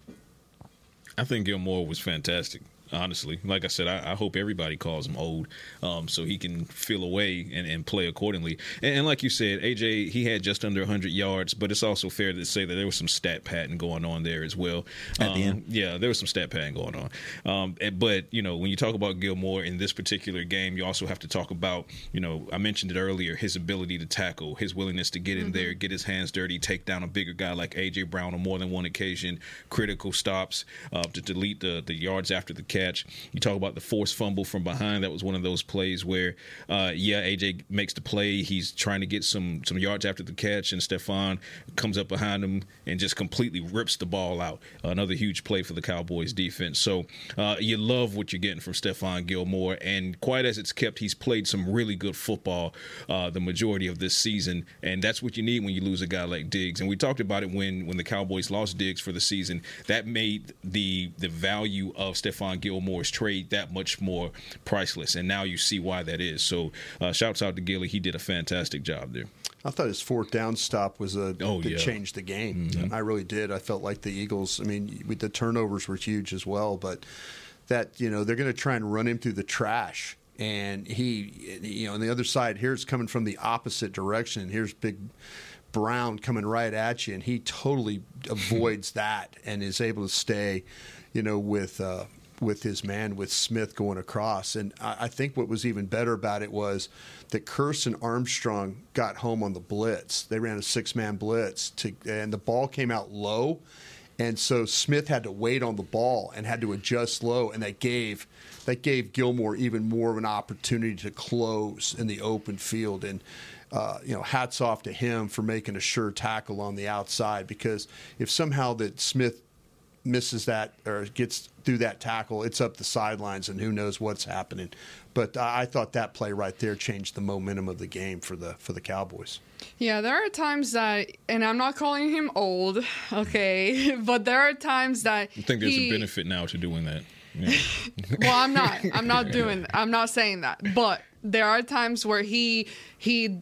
I think Gilmore was fantastic. Honestly, like I said, I, I hope everybody calls him old, um, so he can feel away and, and play accordingly. And, and like you said, A J, he had just under one hundred yards, but it's also fair to say that there was some stat padding going on there as well. At um, the end, yeah, there was some stat padding going on. Um, and, but you know, when you talk about Gilmore in this particular game, you also have to talk about, you know, I mentioned it earlier, his ability to tackle, his willingness to get in mm-hmm. there, get his hands dirty, take down a bigger guy like A J Brown on more than one occasion, critical stops uh, to delete the the yards after the catch. You talk about the forced fumble from behind. That was one of those plays where, uh, yeah, A J makes the play. He's trying to get some some yards after the catch, and Stephon comes up behind him and just completely rips the ball out. Another huge play for the Cowboys defense. So uh, you love what you're getting from Stephon Gilmore, and quite as it's kept, he's played some really good football uh, the majority of this season, and that's what you need when you lose a guy like Diggs. And we talked about it when when the Cowboys lost Diggs for the season. That made the the value of Stephon Gilmore's trade that much more priceless, and now you see why that is. So uh, shouts out to Gilly. He did a fantastic job there. I thought his fourth down stop was a oh, that yeah. changed the game. Mm-hmm. I really did. I felt like the Eagles, I mean, the turnovers were huge as well, but that, you know, they're going to try and run him through the trash. And he, you know, on the other side, here's coming from the opposite direction. Here's big Brown coming right at you, and he totally avoids that and is able to stay, you know, with uh, with his man, with Smith going across. And I, I think what was even better about it was that Kearse and Armstrong got home on the blitz. They ran a six-man blitz, to, and the ball came out low. And so Smith had to wait on the ball and had to adjust low, and that gave that gave Gilmore even more of an opportunity to close in the open field. And uh, you know, hats off to him for making a sure tackle on the outside, because if somehow that Smith misses that or gets through that tackle, it's up the sidelines, and who knows what's happening. But I thought that play right there changed the momentum of the game for the for the Cowboys. Yeah, there are times that, and I'm not calling him old, okay, but there are times that I think there's he, a benefit now to doing that. Yeah. Well, I'm not. I'm not doing. I'm not saying that. But there are times where he he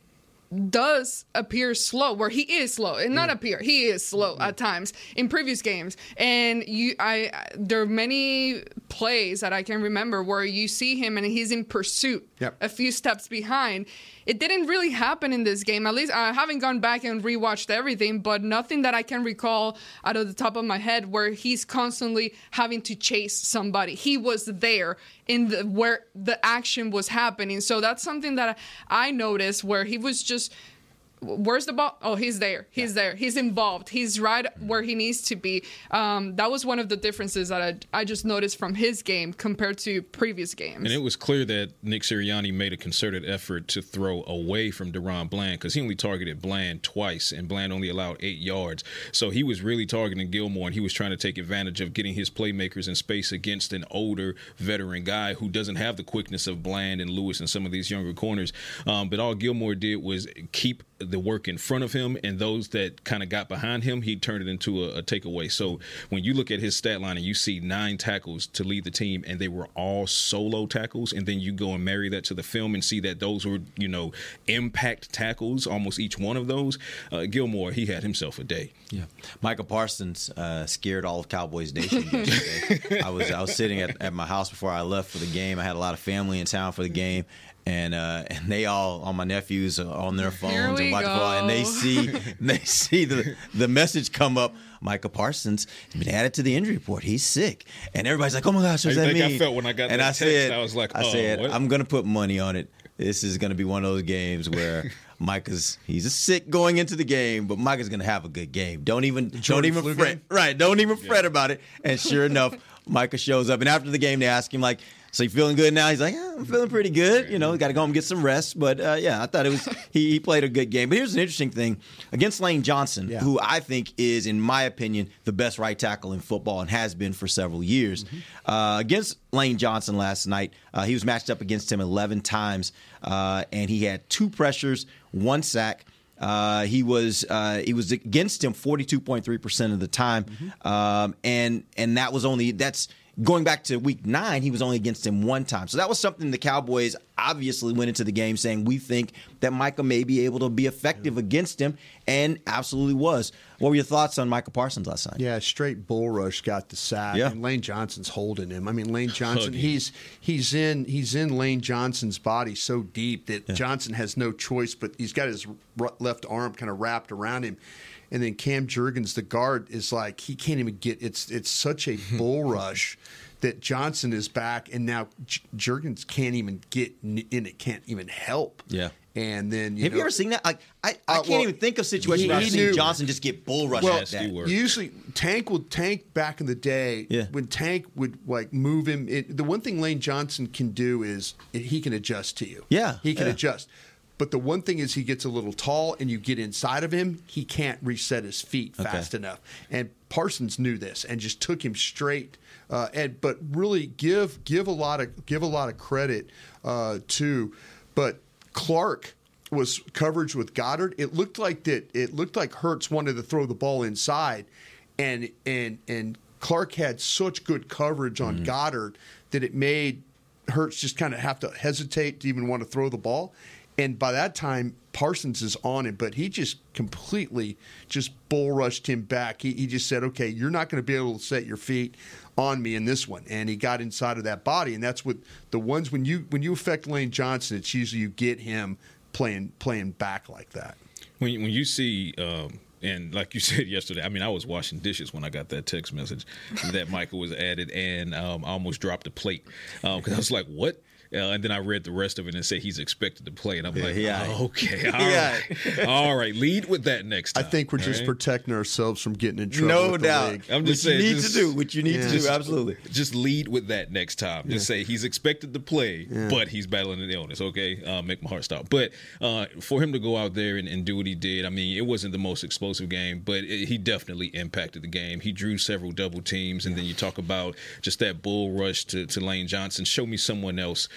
does appear slow, where he is slow, and not appear. He is slow at times in previous games, and you, I, there are many plays that I can remember where you see him and he's in pursuit, yep. a few steps behind. It didn't really happen in this game. At least I haven't gone back and rewatched everything, but nothing that I can recall out of the top of my head where he's constantly having to chase somebody. He was there in the where the action was happening. So that's something that I noticed where he was just, where's the ball? Oh, he's there. He's yeah. there. He's involved. He's right where he needs to be. Um, that was one of the differences that I, I just noticed from his game compared to previous games. And it was clear that Nick Sirianni made a concerted effort to throw away from DaRon Bland because he only targeted Bland twice, and Bland only allowed eight yards. So he was really targeting Gilmore, and he was trying to take advantage of getting his playmakers in space against an older veteran guy who doesn't have the quickness of Bland and Lewis and some of these younger corners. Um, but all Gilmore did was keep the work in front of him, and those that kind of got behind him, he turned it into a, a takeaway. So when you look at his stat line and you see nine tackles to lead the team, and they were all solo tackles, and then you go and marry that to the film and see that those were, you know, impact tackles, almost each one of those, uh, Gilmore, he had himself a day. Yeah, Micah Parsons uh, scared all of Cowboys Nation yesterday. I was I was sitting at, at my house before I left for the game. I had a lot of family in town for the game. And uh, and they all, all my nephews are on their phones and watch football, and they see they see the the message come up. Micah Parsons has been added to the injury report. He's sick, and everybody's like, "Oh my gosh, what does I that think mean?" I felt when I got and that I text, said, I was like, "I oh, said what? I'm going to put money on it. This is going to be one of those games where Micah's he's a sick going into the game, but Micah's going to have a good game. Don't even don't even fret, game? right? Don't even yeah. fret about it." And sure enough, Micah shows up, and after the game, they ask him like, "So you feeling good now?" He's like, yeah, "I'm feeling pretty good. You know, got to go home and get some rest." But uh, yeah, I thought it was he, he played a good game. But here's an interesting thing against Lane Johnson, yeah. who I think is, in my opinion, the best right tackle in football and has been for several years. Mm-hmm. Uh, against Lane Johnson last night, uh, he was matched up against him eleven times, uh, and he had two pressures, one sack. Uh, he was uh, he was against him forty-two point three percent of the time, mm-hmm. um, and and that was only that's. Going back to week nine, he was only against him one time. So that was something the Cowboys obviously went into the game saying, we think that Micah may be able to be effective against him, and absolutely was. What were your thoughts on Micah Parsons last night? Yeah, straight bull rush got the sack. Yeah. And Lane Johnson's holding him. I mean, Lane Johnson, he's he's in he's in Lane Johnson's body so deep that yeah. Johnson has no choice, but he's got his left arm kind of wrapped around him. And then Cam Jurgens, the guard, is like he can't even get. It's it's such a bull rush that Johnson is back, and now J- Jurgens can't even get in it. Can't even help. Yeah. And then you have know, you ever seen that? Like I, I uh, can't well, even think of situations he, where I've he seen knew, Johnson just get bull rushed well, like that. Usually, Tank would Tank back in the day. Yeah. When Tank would like move him, it, the one thing Lane Johnson can do is he can adjust to you. Yeah. He can yeah. adjust. But the one thing is he gets a little tall and you get inside of him, he can't reset his feet fast okay. enough. And Parsons knew this and just took him straight. Uh, and but really give give a lot of give a lot of credit uh, to. But Clark was coverage with Goddard. It looked like that. It looked like Hurts wanted to throw the ball inside, and and and Clark had such good coverage on mm-hmm. Goddard that it made Hurts just kind of have to hesitate to even want to throw the ball. And by that time, Parsons is on him, but he just completely just bull rushed him back. He, he just said, okay, you're not going to be able to set your feet on me in this one. And he got inside of that body. And that's what the ones when you when you affect Lane Johnson, it's usually you get him playing playing back like that. When, when you see um, and like you said yesterday, I mean, I was washing dishes when I got that text message that Michael was added, and um, I almost dropped the plate because um, I was like, what? Uh, and then I read the rest of it and said he's expected to play. And I'm like, yeah. oh, okay, all yeah. right. All right, lead with that next time. I think we're just right? protecting ourselves from getting in trouble No with doubt. the league. I'm just what saying. you need just, to do what you need yeah. to do, just, absolutely. Just lead with that next time. Just yeah. say he's expected to play, yeah. but he's battling an illness, okay? Uh, make my heart stop. But uh, for him to go out there and, and do what he did, I mean, it wasn't the most explosive game, but it, he definitely impacted the game. He drew several double teams, and then you talk about just that bull rush to, to Lane Johnson. Show me someone else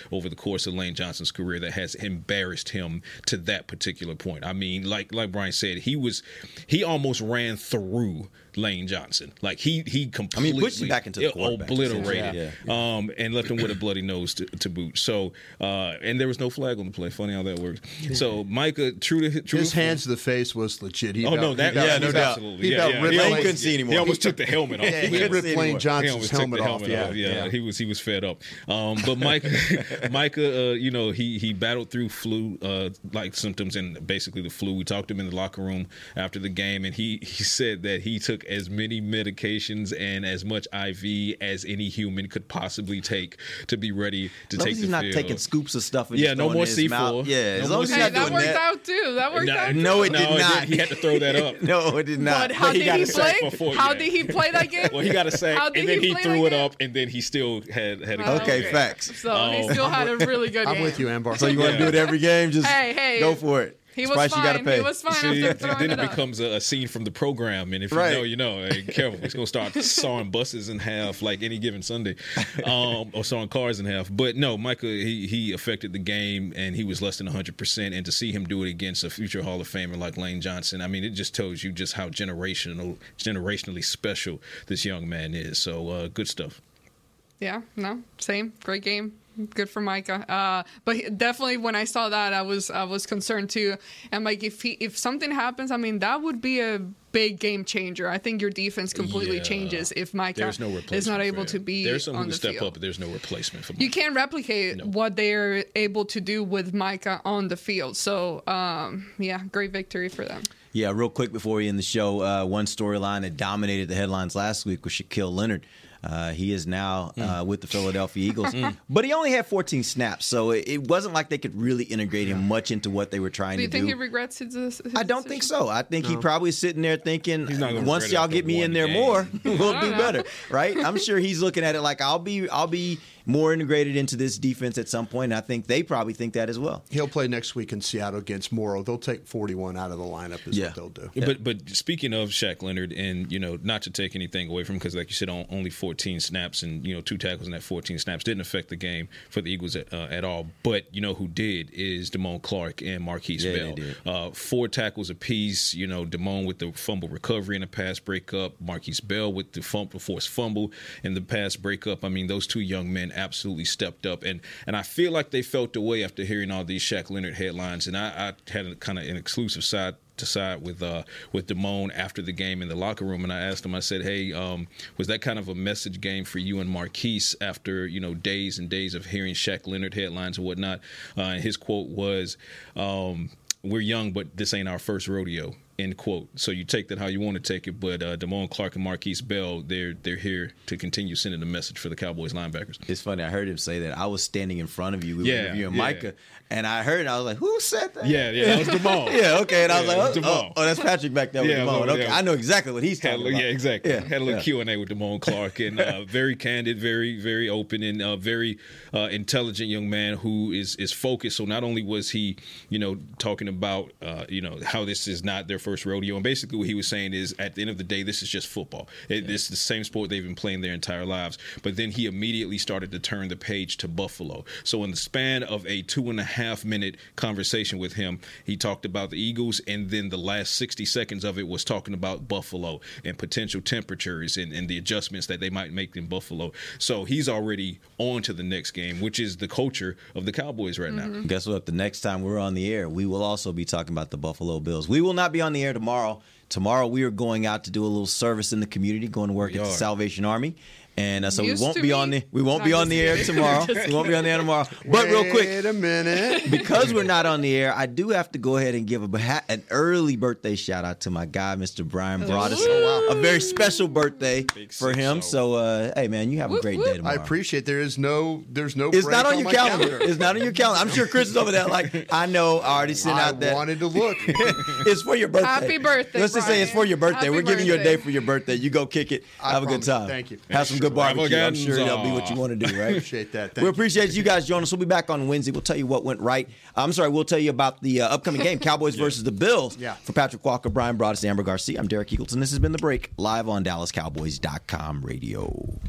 over the course of Lane Johnson's career that has embarrassed him to that particular point. I mean, like like Brian said, he was he almost ran through Lane Johnson. Like he he completely I mean, pushed him back into the quarterback, obliterated yeah, yeah. Um, and left him with a bloody nose to, to boot. So uh, and there was no flag on the play. Funny how that works. So Micah, true to true his to, hands to the face was legit. He oh about, no, that about, yeah, no doubt. Absolutely. He Yeah, about yeah. ripped He Lane- almost, couldn't see anymore. he almost took the helmet off. Yeah, he, he couldn't ripped see Lane anymore. Johnson's He almost took helmet the off. helmet Yeah, off. Yeah, yeah. he was he was fed up. Um, but Micah, Micah, uh, you know, he he battled through flu uh, like symptoms and basically the flu. We talked to him in the locker room after the game, and he he said that he took as many medications and as much I V as any human could possibly take to be ready to As long take as the he's not field. taking scoops of stuff and Yeah, just no throwing more it in his C four. mouth. Yeah, No as more long as he's Hey, not that doing worked that. out too. That worked No, out. No, it too. did no, not. did. He had to throw that up. No, it did not. But how But he did got he a sack play? before, How yeah. did he play that game? Well, he got a sack, How did and then he he play threw that it game? up, and then he still had had a Oh, Okay, okay. facts. So he Um, still had a really good game. I'm with you, Ambar. So you want to do it every game? Just Hey, hey. go for it. He It's was price fine. you gotta pay. He was fine See, after throwing then it it up. becomes a, a scene from the program, and if Right. you know, you know. Hey, careful, he's gonna start sawing buses in half like any given Sunday, um, or sawing cars in half. But no, Micah, he he affected the game, and he was less than one hundred percent. And to see him do it against a future Hall of Famer like Lane Johnson, I mean, it just tells you just how generational, generationally special this young man is. So uh, good stuff. Yeah, no, same. Great game. Good for Micah. Uh, but he- definitely when I saw that, I was I was concerned too. And like if he, if something happens, I mean that would be a big game changer. I think your defense completely Yeah. changes if Micah There's no replacement is not able for to him. be There's someone on who the can step field. up, but there's no replacement for him. You can't replicate what they're able to do with Micah on the field. So um, yeah, great victory for them. Yeah, real quick before we end the show, uh, one storyline that dominated the headlines last week was Shaquille Leonard. Uh, he is now uh, with the Philadelphia Eagles, but he only had fourteen snaps, so it, it wasn't like they could really integrate him much into what they were trying Do you to think do. he regrets his, his I don't think so. I think he No. probably is sitting there thinking, not gonna once regret it y'all after get me one in there game. more, we'll I do don't better, know. right? I'm sure he's looking at it like I'll be, I'll be more integrated into this defense at some point. And I think they probably think that as well. He'll play next week in Seattle against Morrow. They'll take forty-one out of the lineup is Yeah. what they'll do. But but speaking of Shaq Leonard, and you know, not to take anything away from him, because like you said, on, only fourteen snaps and you know two tackles in that fourteen snaps didn't affect the game for the Eagles at, uh, at all. But you know who did is Damone Clark and Marquise Yeah, they Bell. did. Uh, four tackles apiece. You know, Damone with the fumble recovery and the pass breakup. Marquise Bell with the fumble, forced fumble and the pass breakup. I mean, those two young men absolutely stepped up, and and I feel like they felt the way after hearing all these Shaq Leonard headlines. And I, I had a kind of an exclusive side to side with uh, with Damone after the game in the locker room, and I asked him. I said, "Hey, um, was that kind of a message game for you and Marquise after you know days and days of hearing Shaq Leonard headlines and whatnot?" Uh, and his quote was, um, "We're young, but this ain't our first rodeo." End quote. So you take that how you want to take it, but uh, Damone Clark and Marquise Bell, they're they're here to continue sending the message for the Cowboys linebackers. It's funny. I heard him say that. I was standing in front of you. We Yeah, were interviewing yeah. Micah, and I heard it. I was like, "Who said that?" Yeah, yeah, that was Damone. yeah, okay. And I was Yeah, like, it was oh, Damone. oh, oh, that's Patrick back there with Yeah, Damone. well, Okay, yeah. I know exactly what he's Had a talking little- about. yeah, exactly. Yeah, Had a little yeah. Q and A with Damone Clark, and uh, very candid, very, very open, and uh, very uh, intelligent young man who is is focused. So not only was he, you know, talking about, uh, you know, how this is not their first rodeo, and basically what he was saying is, at the end of the day, this is just football. It, This is the same sport they've been playing their entire lives. But then he immediately started to turn the page to Buffalo. So in the span of a two and a half minute conversation with him, he talked about the Eagles, and then the last sixty seconds of it was talking about Buffalo and potential temperatures and, and the adjustments that they might make in Buffalo. So he's already on to the next game, which is the culture of the Cowboys right now. Guess what? The next time we're on the air, we will also be talking about the Buffalo Bills. We will not be on the air tomorrow. Tomorrow we are going out to do a little service in the community, going to work We at the are. Salvation Army. And uh, so Used we won't to be be. on the we won't Not be on just the air kidding. tomorrow. Just We won't be on the air tomorrow. But real quick, Wait a minute. because we're not on the air, I do have to go ahead and give a, beha- an early birthday shout out to my guy, Mister Brian Broaddus. Oh, wow. A very special birthday for him. six So, uh, hey, man, you have a great day I tomorrow. appreciate there is no there's no It's break not on your my calendar. It's not on your calendar. I'm sure Chris is over there like, I know, I already sent I out that. wanted to look. It's for your birthday. Happy birthday, Let's just say it's for your birthday. Happy We're giving you a birthday. day for your birthday. You go kick it. I have a good promise. time. Thank you. Have some good barbecue. I'm sure Extravaganza. that'll be what you want to do, right? Appreciate that. Thank we you. appreciate you guys joining us. We'll be back on Wednesday. We'll tell you what went right. I'm sorry, we'll tell you about the uh, upcoming game, Cowboys versus the Bills. Yeah. For Patrick Walker, Brian Broaddus, Amber Garcia, I'm Derek Eagleton. This has been The Break, live on Dallas Cowboys dot com radio.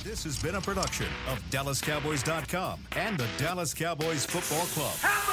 This has been a production of Dallas Cowboys dot com and the Dallas Cowboys Football Club.